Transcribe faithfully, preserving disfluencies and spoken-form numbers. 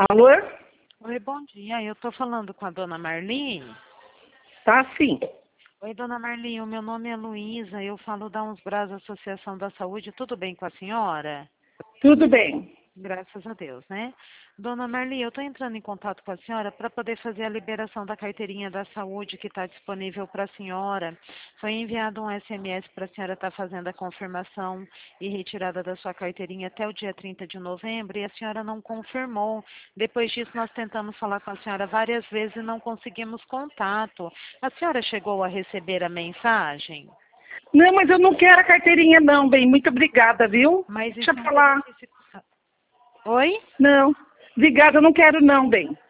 Alô? Oi, bom dia. Eu estou falando com a dona Marli. Tá sim. Oi, dona Marli, o meu nome é Luísa, eu falo da Uns Braz Associação da Saúde. Tudo bem com a senhora? Tudo bem. Graças a Deus, né? Dona Marli, eu estou entrando em contato com a senhora para poder fazer a liberação da carteirinha da saúde que está disponível para a senhora. Foi enviado um S M S para a senhora estar fazendo a confirmação e retirada da sua carteirinha até o dia trinta de novembro e a senhora não confirmou. Depois disso, nós tentamos falar com a senhora várias vezes e não conseguimos contato. A senhora chegou a receber a mensagem? Não, mas eu não quero a carteirinha não, bem. Muito obrigada, viu? Mas Deixa isso eu é um falar. benefício. Oi? Não. Obrigada, eu não quero não, bem.